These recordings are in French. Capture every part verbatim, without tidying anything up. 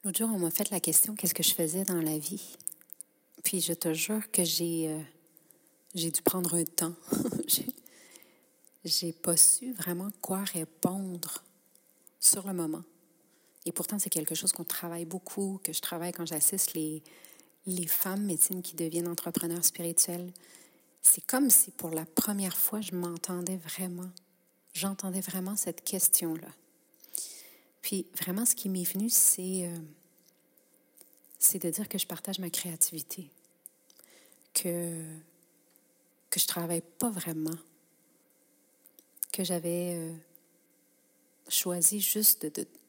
L'autre jour, on m'a fait la question qu'est-ce que je faisais dans la vie. Puis je te jure que j'ai euh, j'ai dû prendre un temps. j'ai, j'ai pas su vraiment quoi répondre sur le moment. Et pourtant, c'est quelque chose qu'on travaille beaucoup, que je travaille quand j'assiste les, les femmes médecines qui deviennent entrepreneurs spirituels. C'est comme si pour la première fois, je m'entendais vraiment. J'entendais vraiment cette question-là. Puis vraiment, ce qui m'est venu, c'est, euh, c'est de dire que je partage ma créativité, que, que je travaille pas vraiment, que j'avais euh, choisi juste de, de,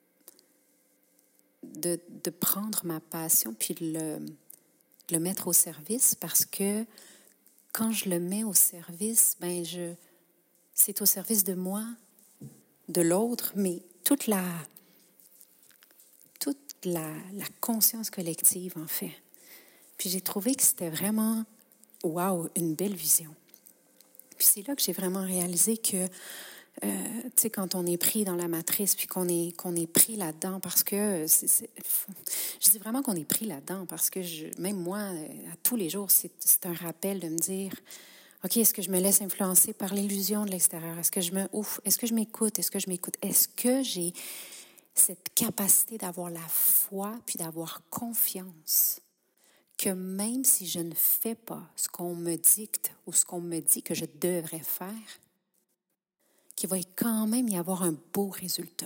de, de prendre ma passion puis de le, le mettre au service parce que quand je le mets au service, ben je, c'est au service de moi, de l'autre, mais toute la, toute la, la conscience collective, en fait. Puis j'ai trouvé que c'était vraiment, wow, une belle vision. Puis c'est là que j'ai vraiment réalisé que, euh, tu sais, quand on est pris dans la matrice, puis qu'on est, qu'on est pris là-dedans, parce que, c'est, c'est, je dis vraiment qu'on est pris là-dedans, parce que je, même moi, à tous les jours, c'est, c'est un rappel de me dire, OK, est-ce que je me laisse influencer par l'illusion de l'extérieur? Est-ce que je me, ouf, est-ce que je m'écoute? Est-ce que je m'écoute? Est-ce que j'ai cette capacité d'avoir la foi, puis d'avoir confiance que même si je ne fais pas ce qu'on me dicte ou ce qu'on me dit que je devrais faire, qu'il va quand même y avoir un beau résultat.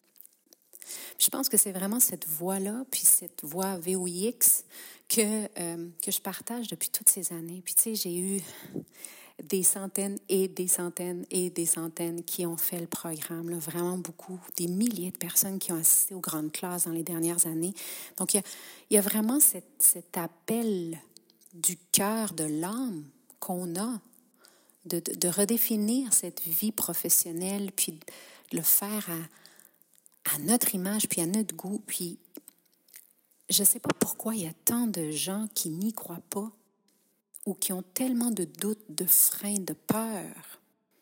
Je pense que c'est vraiment cette voie-là, puis cette voie V O I X que, euh, que je partage depuis toutes ces années. Puis tu sais, j'ai eu des centaines et des centaines et des centaines qui ont fait le programme, là, vraiment beaucoup, des milliers de personnes qui ont assisté aux grandes classes dans les dernières années. Donc, il y a, il y a vraiment cette, cet appel du cœur, de l'âme qu'on a de, de, de redéfinir cette vie professionnelle, puis de le faire à, à notre image, puis à notre goût. Puis, je ne sais pas pourquoi il y a tant de gens qui n'y croient pas ou qui ont tellement de doutes, de freins, de peurs.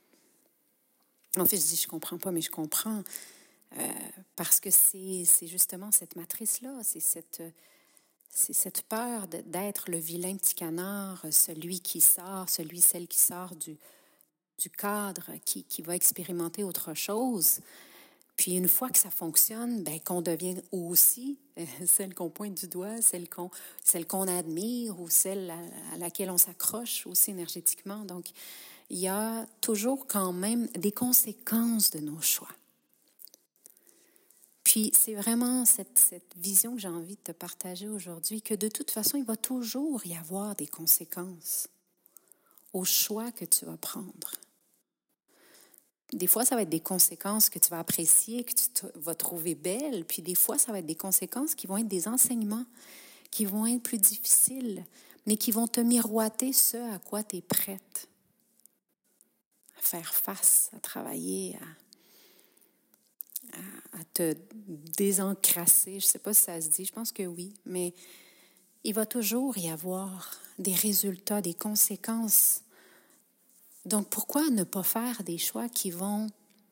En fait, je dis je comprends pas, mais je comprends euh, parce que c'est, c'est justement cette matrice-là, c'est cette, c'est cette peur de, d'être le vilain petit canard, celui qui sort, celui, celle qui sort du, du cadre, qui, qui va expérimenter autre chose. Puis une fois que ça fonctionne, ben, qu'on devient aussi euh, celle qu'on pointe du doigt, celle qu'on, celle qu'on admire ou celle à, à laquelle on s'accroche aussi énergétiquement. Donc, il y a toujours quand même des conséquences de nos choix. Puis c'est vraiment cette, cette vision que j'ai envie de te partager aujourd'hui, que de toute façon, il va toujours y avoir des conséquences aux choix que tu vas prendre. Des fois, ça va être des conséquences que tu vas apprécier, que tu te, vas trouver belles. Puis des fois, ça va être des conséquences qui vont être des enseignements, qui vont être plus difficiles, mais qui vont te miroiter ce à quoi tu es prête à faire face, à travailler, à, à, à te désencrasser. Je ne sais pas si ça se dit, je pense que oui, mais il va toujours y avoir des résultats, des conséquences. Donc, pourquoi ne pas faire des choix qui vont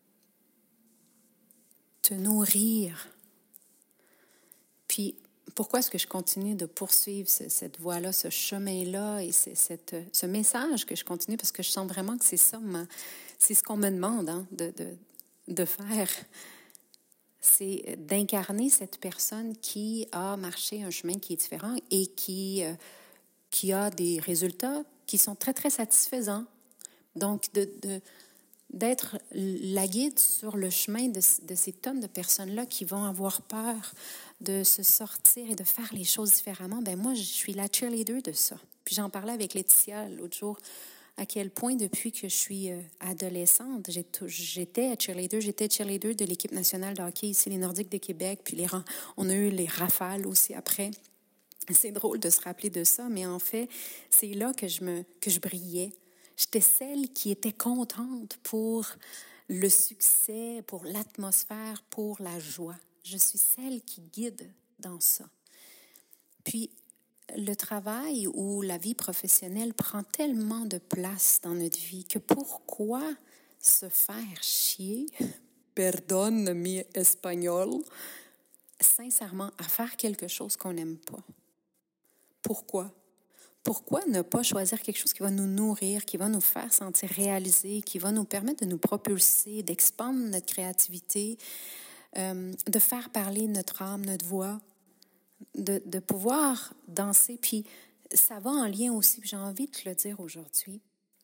te nourrir? Puis, pourquoi est-ce que je continue de poursuivre ce, cette voie-là, ce chemin-là et ce, cette, ce message que je continue? Parce que je sens vraiment que c'est ça, ma, c'est ce qu'on me demande hein, de, de, de faire. C'est d'incarner cette personne qui a marché un chemin qui est différent et qui, euh, qui a des résultats qui sont très, très satisfaisants. Donc, de, de, d'être la guide sur le chemin de, de ces tonnes de personnes-là qui vont avoir peur de se sortir et de faire les choses différemment, ben moi, je suis la cheerleader de ça. Puis j'en parlais avec Laetitia l'autre jour, à quel point, depuis que je suis adolescente, j'étais cheerleader, j'étais cheerleader de l'équipe nationale de hockey ici, les Nordiques de Québec, puis les, on a eu les rafales aussi après. C'est drôle de se rappeler de ça, mais en fait, c'est là que je, me, que je brillais. J'étais celle qui était contente pour le succès, pour l'atmosphère, pour la joie. Je suis celle qui guide dans ça. Puis, le travail ou la vie professionnelle prend tellement de place dans notre vie que pourquoi se faire chier, perdonne mi espagnol, sincèrement à faire quelque chose qu'on n'aime pas. Pourquoi? Pourquoi ne pas choisir quelque chose qui va nous nourrir, qui va nous faire sentir réalisés, qui va nous permettre de nous propulser, d'expandre notre créativité, euh, de faire parler notre âme, notre voix, de, de pouvoir danser. Puis ça va en lien aussi, puis j'ai envie de te le dire aujourd'hui,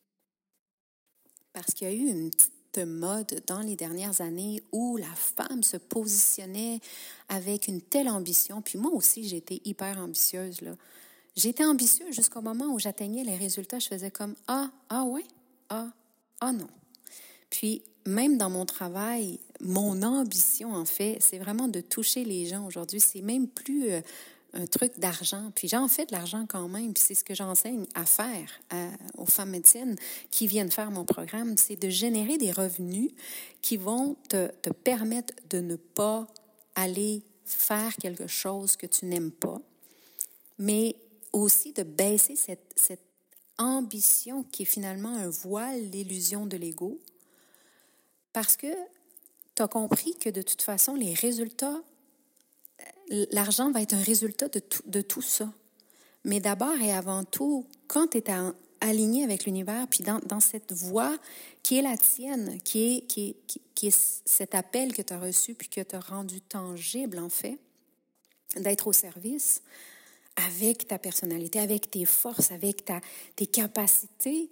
parce qu'il y a eu une petite mode dans les dernières années où la femme se positionnait avec une telle ambition. Puis moi aussi, j'ai été hyper ambitieuse, là. J'étais ambitieuse jusqu'au moment où j'atteignais les résultats. Je faisais comme « Ah, ah ouais, ah, ah non ». Puis même dans mon travail, mon ambition, en fait, c'est vraiment de toucher les gens aujourd'hui. C'est même plus euh, un truc d'argent. Puis j'en fais de l'argent quand même. Puis c'est ce que j'enseigne à faire à, aux femmes médecines qui viennent faire mon programme. C'est de générer des revenus qui vont te, te permettre de ne pas aller faire quelque chose que tu n'aimes pas, mais aussi de baisser cette, cette ambition qui est finalement un voile, l'illusion de l'ego, parce que tu as compris que de toute façon, les résultats, l'argent va être un résultat de tout, de tout ça. Mais d'abord et avant tout, quand tu es aligné avec l'univers, puis dans, dans cette voie qui est la tienne, qui est, qui est, qui, qui est cet appel que tu as reçu puis que tu as rendu tangible, en fait, d'être au service, avec ta personnalité, avec tes forces, avec ta, tes capacités,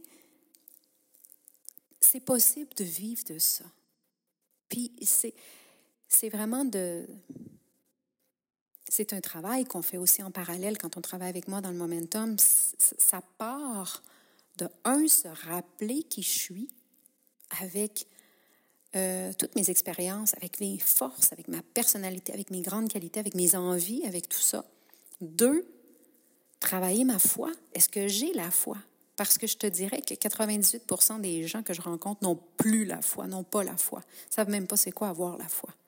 c'est possible de vivre de ça. Puis c'est, c'est vraiment de... C'est un travail qu'on fait aussi en parallèle quand on travaille avec moi dans le Momentum. Ça part de, un, se rappeler qui je suis avec euh, toutes mes expériences, avec mes forces, avec ma personnalité, avec mes grandes qualités, avec mes envies, avec tout ça. Deux, travailler ma foi. Est-ce que j'ai la foi? Parce que je te dirais que quatre-vingt-dix-huit pour cent des gens que je rencontre n'ont plus la foi, n'ont pas la foi. Ils ne savent même pas c'est quoi avoir la foi.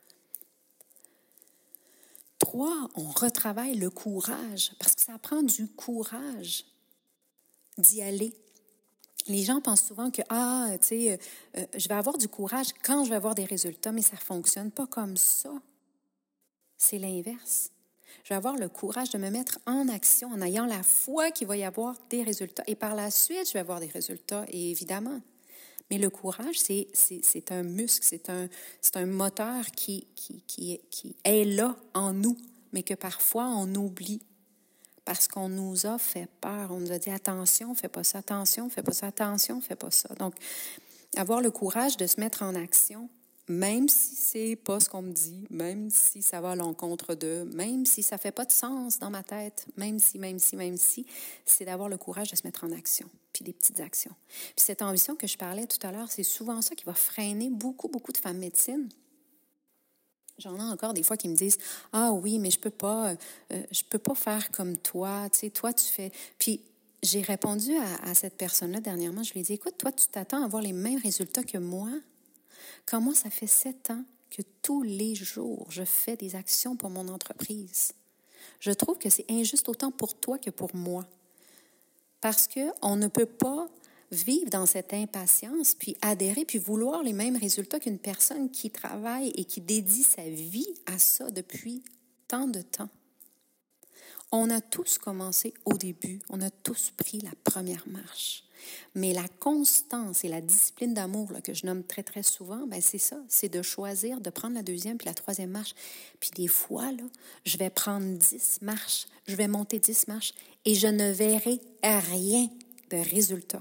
Trois, on retravaille le courage, parce que ça prend du courage d'y aller. Les gens pensent souvent que, ah, tu sais, euh, je vais avoir du courage quand je vais avoir des résultats, mais ça ne fonctionne pas comme ça. C'est l'inverse. Je vais avoir le courage de me mettre en action en ayant la foi qu'il va y avoir des résultats. Et par la suite, je vais avoir des résultats, et évidemment. Mais le courage, c'est, c'est, c'est un muscle, c'est un, c'est un moteur qui, qui, qui, est, qui est là en nous, mais que parfois on oublie parce qu'on nous a fait peur. On nous a dit « attention, fais pas ça, attention, fais pas ça, attention, fais pas ça ». Donc, avoir le courage de se mettre en action, même si c'est pas ce qu'on me dit, même si ça va à l'encontre d'eux, même si ça fait pas de sens dans ma tête, même si, même si, même si, c'est d'avoir le courage de se mettre en action, puis des petites actions. Puis cette ambition que je parlais tout à l'heure, c'est souvent ça qui va freiner beaucoup, beaucoup de femmes médecines. J'en ai encore des fois qui me disent « Ah oui, mais je peux pas, euh, je peux pas faire comme toi, tu sais, toi tu fais... » Puis j'ai répondu à, à cette personne-là dernièrement, je lui ai dit « Écoute, toi tu t'attends à avoir les mêmes résultats que moi? » Quand moi, ça fait sept ans que tous les jours, je fais des actions pour mon entreprise. Je trouve que c'est injuste autant pour toi que pour moi. Parce qu'on ne peut pas vivre dans cette impatience, puis adhérer, puis vouloir les mêmes résultats qu'une personne qui travaille et qui dédie sa vie à ça depuis tant de temps. On a tous commencé au début, on a tous pris la première marche. Mais la constance et la discipline d'amour là, que je nomme très, très souvent, ben c'est ça, c'est de choisir de prendre la deuxième puis la troisième marche. Puis des fois, là, je vais prendre dix marches, je vais monter dix marches et je ne verrai rien de résultat.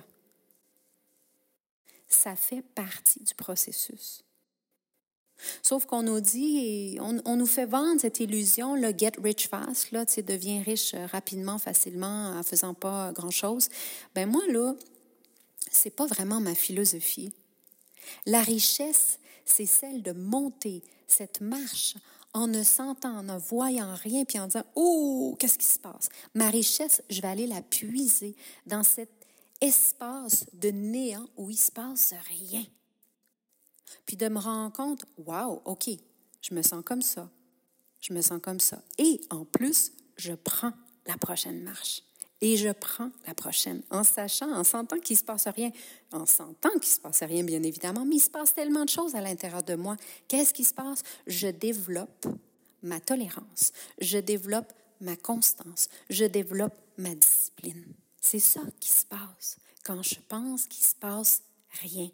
Ça fait partie du processus. Sauf qu'on nous dit, on, on nous fait vendre cette illusion, le get rich fast, là, tu sais, deviens riche rapidement, facilement, en faisant pas grand-chose. Ben moi, là, c'est pas vraiment ma philosophie. La richesse, c'est celle de monter cette marche en ne sentant, en ne voyant rien, puis en disant « Oh, qu'est-ce qui se passe? » Ma richesse, je vais aller la puiser dans cet espace de néant où il se passe rien. Puis de me rendre compte, wow, OK, je me sens comme ça, je me sens comme ça. Et en plus, je prends la prochaine marche. Et je prends la prochaine, en sachant, en sentant qu'il ne se passe rien, en sentant qu'il ne se passe rien, bien évidemment, mais il se passe tellement de choses à l'intérieur de moi. Qu'est-ce qui se passe? Je développe ma tolérance, je développe ma constance, je développe ma discipline. C'est ça qui se passe quand je pense qu'il ne se passe rien.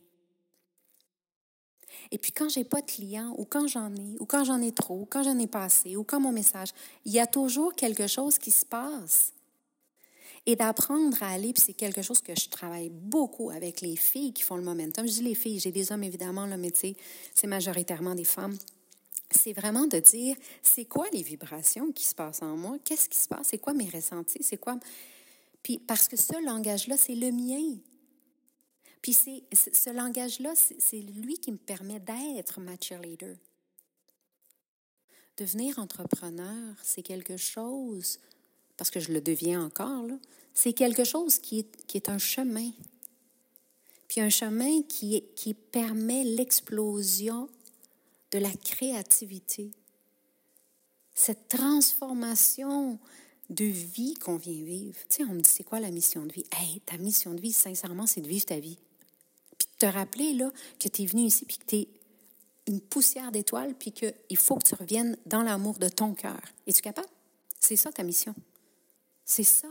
Et puis quand je n'ai pas de clients, ou quand j'en ai, ou quand j'en ai trop, ou quand j'en ai pas assez, ou quand mon message, il y a toujours quelque chose qui se passe. Et d'apprendre à aller, puis c'est quelque chose que je travaille beaucoup avec les filles qui font le momentum. Je dis les filles, j'ai des hommes évidemment, là, mais tu sais, c'est majoritairement des femmes. C'est vraiment de dire, c'est quoi les vibrations qui se passent en moi? Qu'est-ce qui se passe? C'est quoi mes ressentis? C'est quoi? Puis parce que ce langage-là, c'est le mien. Puis c'est, ce langage-là, c'est, c'est lui qui me permet d'être ma cheerleader. Devenir entrepreneur, c'est quelque chose, parce que je le deviens encore, là, c'est quelque chose qui est, qui est un chemin. Puis un chemin qui, est, qui permet l'explosion de la créativité. Cette transformation de vie qu'on vient vivre. Tu sais, on me dit, c'est quoi la mission de vie? Hey, ta mission de vie, sincèrement, c'est de vivre ta vie. Puis de te rappeler là, que tu es venu ici, puis que tu es une poussière d'étoiles, puis qu'il faut que tu reviennes dans l'amour de ton cœur. Es-tu capable? C'est ça ta mission. C'est ça.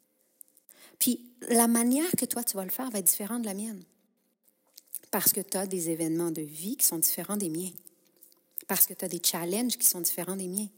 Puis la manière que toi, tu vas le faire va être différente de la mienne. Parce que tu as des événements de vie qui sont différents des miens. Parce que tu as des challenges qui sont différents des miens.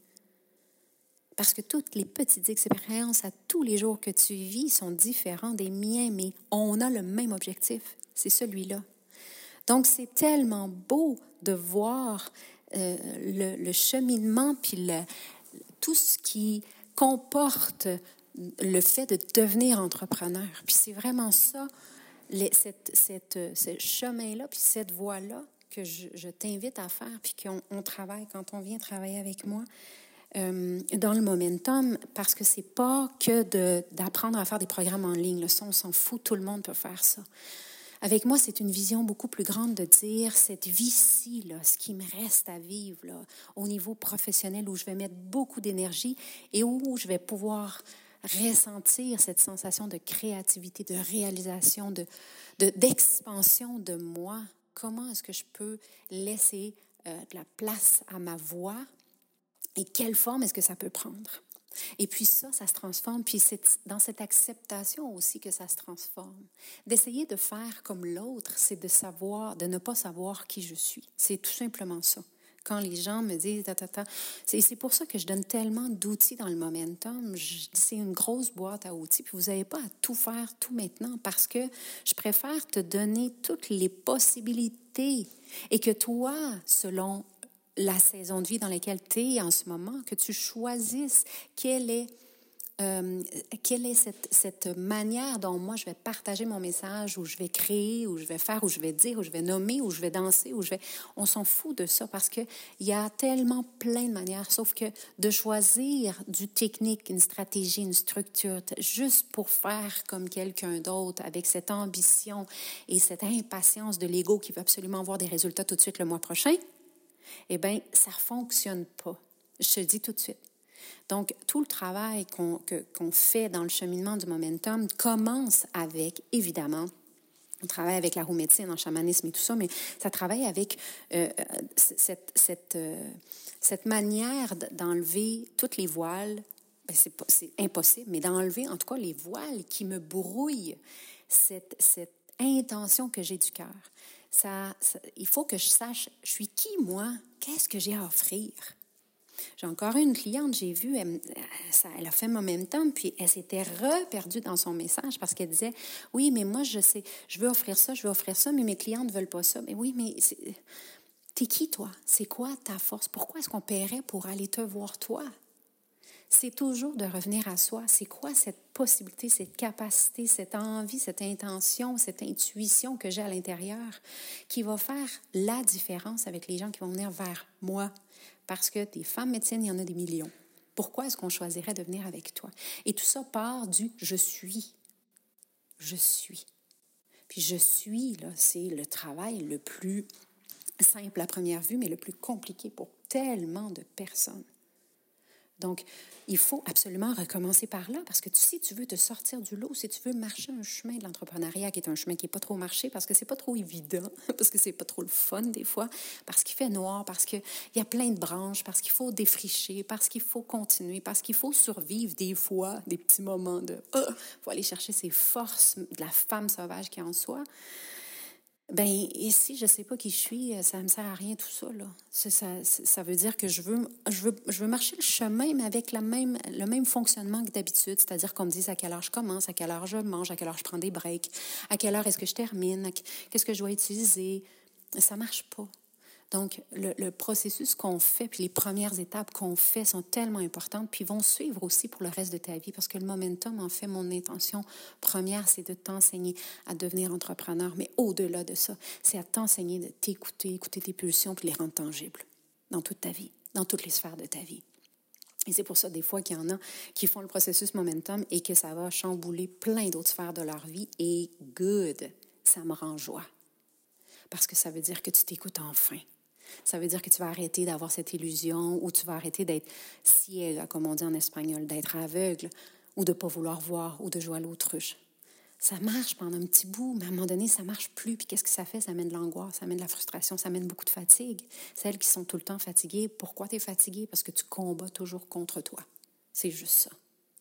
Parce que toutes les petites expériences à tous les jours que tu vis sont différentes des miens, mais on a le même objectif, c'est celui-là. Donc, c'est tellement beau de voir euh, le, le cheminement, puis le, tout ce qui comporte le fait de devenir entrepreneur. Puis c'est vraiment ça, les, cette, cette, ce chemin-là, puis cette voie-là que je, je t'invite à faire, puis qu'on on travaille, quand on vient travailler avec moi, Euh, dans le momentum, parce que c'est pas que de, d'apprendre à faire des programmes en ligne. Là, ça, on s'en fout, tout le monde peut faire ça. Avec moi, c'est une vision beaucoup plus grande de dire cette vie-ci, là, ce qui me reste à vivre là, au niveau professionnel, où je vais mettre beaucoup d'énergie et où je vais pouvoir ressentir cette sensation de créativité, de réalisation, de, de, d'expansion de moi. Comment est-ce que je peux laisser euh, de la place à ma voix? Et quelle forme est-ce que ça peut prendre? Et puis ça, ça se transforme. Puis c'est dans cette acceptation aussi que ça se transforme. D'essayer de faire comme l'autre, c'est de savoir, de ne pas savoir qui je suis. C'est tout simplement ça. Quand les gens me disent, ta, ta, ta, c'est, c'est pour ça que je donne tellement d'outils dans le momentum. Je, c'est une grosse boîte à outils. Puis vous n'avez pas à tout faire tout maintenant parce que je préfère te donner toutes les possibilités et que toi, selon la saison de vie dans laquelle tu es en ce moment, que tu choisisses quelle est, euh, quelle est cette, cette manière dont moi je vais partager mon message, où je vais créer, où je vais faire, où je vais dire, où je vais nommer, où je vais danser, où je vais... On s'en fout de ça parce qu'il y a tellement plein de manières, sauf que de choisir du technique, une stratégie, une structure, juste pour faire comme quelqu'un d'autre, avec cette ambition et cette impatience de l'ego qui veut absolument voir des résultats tout de suite le mois prochain, eh bien, ça ne fonctionne pas. Je te le dis tout de suite. Donc, tout le travail qu'on, que, qu'on fait dans le cheminement du momentum commence avec, évidemment, on travaille avec la roue médecine en chamanisme et tout ça, mais ça travaille avec euh, cette, cette, euh, cette manière d'enlever toutes les voiles. Bien, c'est, pas, c'est impossible, mais d'enlever en tout cas les voiles qui me brouillent cette, cette intention que j'ai du cœur. Ça, ça, il faut que je sache, je suis qui, moi? Qu'est-ce que j'ai à offrir? J'ai encore une cliente, j'ai vu, elle, ça, elle a fait momentum, puis elle s'était reperdue dans son message parce qu'elle disait, oui, mais moi, je sais, je veux offrir ça, je veux offrir ça, mais mes clientes ne veulent pas ça. Mais oui, mais c'est, t'es qui, toi? C'est quoi ta force? Pourquoi est-ce qu'on paierait pour aller te voir, toi? C'est toujours de revenir à soi. C'est quoi cette possibilité, cette capacité, cette envie, cette intention, cette intuition que j'ai à l'intérieur qui va faire la différence avec les gens qui vont venir vers moi? Parce que des femmes médecines, il y en a des millions. Pourquoi est-ce qu'on choisirait de venir avec toi? Et tout ça part du « je suis ». Je suis. Puis « je suis », là, c'est le travail le plus simple à première vue, mais le plus compliqué pour tellement de personnes. Donc, il faut absolument recommencer par là parce que si tu veux te sortir du lot, si tu veux marcher un chemin de l'entrepreneuriat qui est un chemin qui n'est pas trop marché parce que c'est pas trop évident, parce que c'est pas trop le fun des fois, parce qu'il fait noir, parce qu'il y a plein de branches, parce qu'il faut défricher, parce qu'il faut continuer, parce qu'il faut survivre des fois, des petits moments de « Ah! » Il faut aller chercher ces forces de la femme sauvage qui est en soi. Ben ici, je ne sais pas qui je suis, ça ne me sert à rien tout ça, là. Ça, ça, ça veut dire que je veux, je, veux, je veux marcher le chemin, mais avec la même, le même fonctionnement que d'habitude, c'est-à-dire qu'on me dise à quelle heure je commence, à quelle heure je mange, à quelle heure je prends des breaks, à quelle heure est-ce que je termine, qu'est-ce que je dois utiliser. Ça ne marche pas. Donc, le, le processus qu'on fait, puis les premières étapes qu'on fait sont tellement importantes, puis vont suivre aussi pour le reste de ta vie, parce que le momentum, en fait, mon intention première, c'est de t'enseigner à devenir entrepreneur, mais au-delà de ça, c'est à t'enseigner de t'écouter, écouter tes pulsions, puis les rendre tangibles dans toute ta vie, dans toutes les sphères de ta vie. Et c'est pour ça, des fois, qu'il y en a qui font le processus momentum et que ça va chambouler plein d'autres sphères de leur vie, et good, ça me rend joie. Parce que ça veut dire que tu t'écoutes enfin. Ça veut dire que tu vas arrêter d'avoir cette illusion ou tu vas arrêter d'être ciega, comme on dit en espagnol, d'être aveugle ou de ne pas vouloir voir ou de jouer à l'autruche. Ça marche pendant un petit bout, mais à un moment donné, ça ne marche plus. Puis qu'est-ce que ça fait? Ça amène de l'angoisse, ça amène de la frustration, ça amène beaucoup de fatigue. Celles qui sont tout le temps fatiguées, pourquoi tu es fatiguée? Parce que tu combats toujours contre toi. C'est juste ça.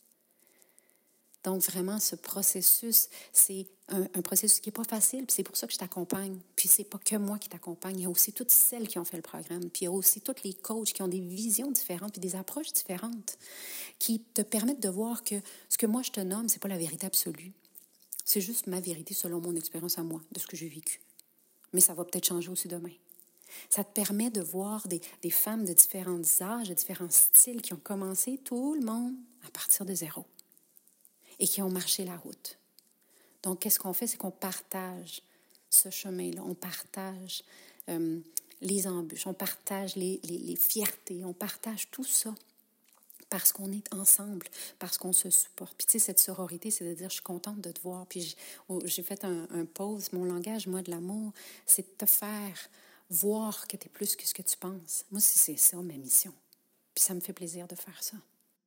Donc, vraiment, ce processus, c'est un, un processus qui n'est pas facile, puis c'est pour ça que je t'accompagne. Puis c'est pas que moi qui t'accompagne, il y a aussi toutes celles qui ont fait le programme, puis il y a aussi tous les coachs qui ont des visions différentes, puis des approches différentes, qui te permettent de voir que ce que moi je te nomme, c'est pas la vérité absolue. C'est juste ma vérité selon mon expérience à moi, de ce que j'ai vécu. Mais ça va peut-être changer aussi demain. Ça te permet de voir des, des femmes de différents âges, de différents styles, qui ont commencé, tout le monde, à partir de zéro. Et qui ont marché la route. Donc, qu'est-ce qu'on fait? C'est qu'on partage ce chemin-là. On partage euh, les embûches, on partage les, les, les fiertés, on partage tout ça parce qu'on est ensemble, parce qu'on se supporte. Puis, tu sais, cette sororité, c'est de dire, je suis contente de te voir. Puis, j'ai fait un, un pause. Mon langage, moi, de l'amour, c'est de te faire voir que tu es plus que ce que tu penses. Moi, c'est ça, ma mission. Puis, ça me fait plaisir de faire ça.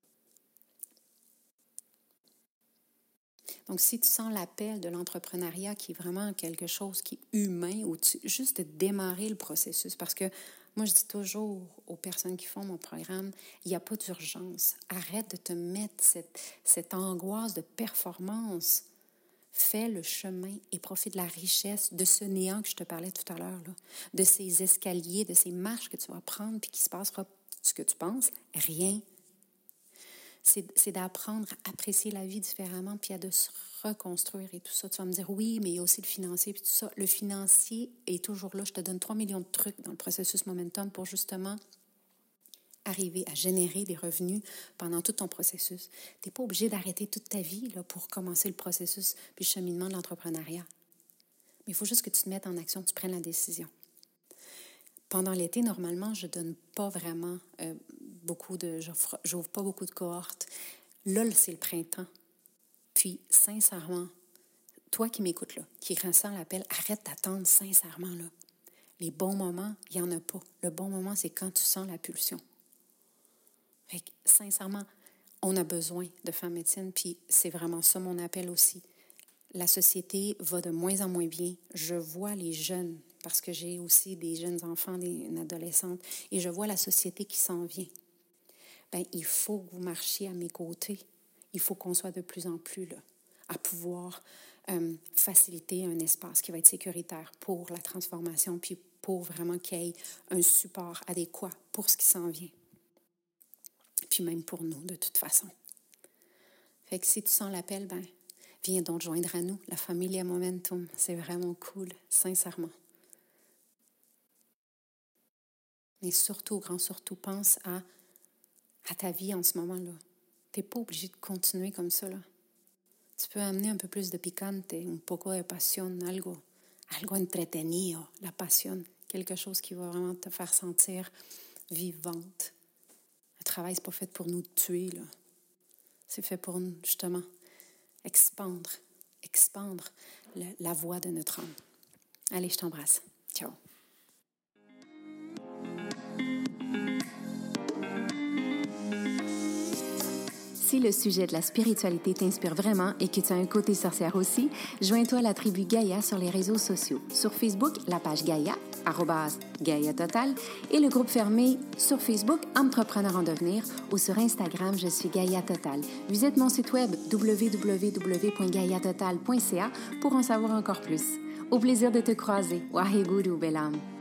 Donc, si tu sens l'appel de l'entrepreneuriat qui est vraiment quelque chose qui est humain, ou tu, juste de démarrer le processus, parce que moi, je dis toujours aux personnes qui font mon programme, il n'y a pas d'urgence. Arrête de te mettre cette, cette angoisse de performance. Fais le chemin et profite de la richesse de ce néant que je te parlais tout à l'heure, là, de ces escaliers, de ces marches que tu vas prendre, puis qu'il se passera ce que tu penses, rien. C'est, c'est d'apprendre à apprécier la vie différemment, puis à de se reconstruire et tout ça. Tu vas me dire, oui, mais il y a aussi le financier, puis tout ça. Le financier est toujours là. Je te donne trois millions de trucs dans le processus Momentum pour justement arriver à générer des revenus pendant tout ton processus. Tu n'es pas obligé d'arrêter toute ta vie là, pour commencer le processus puis le cheminement de l'entrepreneuriat. Mais il faut juste que tu te mettes en action, que tu prennes la décision. Pendant l'été, normalement, je ne donne pas vraiment euh, beaucoup de... J'offre, j'ouvre pas beaucoup de cohortes. Là, c'est le printemps. Puis, sincèrement, toi qui m'écoutes là, qui ressens l'appel, arrête d'attendre sincèrement là. Les bons moments, il n'y en a pas. Le bon moment, c'est quand tu sens la pulsion. Fait que, sincèrement, on a besoin de femmes médecines, puis c'est vraiment ça mon appel aussi. La société va de moins en moins bien. Je vois les jeunes, parce que j'ai aussi des jeunes enfants, des, une adolescente, et je vois la société qui s'en vient. Bien, il faut que vous marchiez à mes côtés. Il faut qu'on soit de plus en plus là, à pouvoir euh, faciliter un espace qui va être sécuritaire pour la transformation, puis pour vraiment qu'il y ait un support adéquat pour ce qui s'en vient. Puis même pour nous, de toute façon. Fait que si tu sens l'appel, ben viens donc te joindre à nous, la Familia Momentum. C'est vraiment cool, sincèrement. Mais surtout, grand surtout, pense à, à ta vie en ce moment-là. Tu n'es pas obligé de continuer comme ça, là. Tu peux amener un peu plus de picante, un poco de pasión, algo, algo entretenido, la passion, quelque chose qui va vraiment te faire sentir vivante. Le travail, ce n'est pas fait pour nous tuer, là. C'est fait pour nous, justement, expandre, expandre le, la voix de notre âme. Allez, je t'embrasse. Ciao. Si le sujet de la spiritualité t'inspire vraiment et que tu as un côté sorcière aussi, joins-toi à la tribu Gaïa sur les réseaux sociaux. Sur Facebook, la page Gaïa, arrobase Gaïa Total, et le groupe fermé sur Facebook, Entrepreneur en devenir, ou sur Instagram, je suis Gaïa Total. Visite mon site web w w w point gaia total point c a pour en savoir encore plus. Au plaisir de te croiser. Waheguru, belle âme.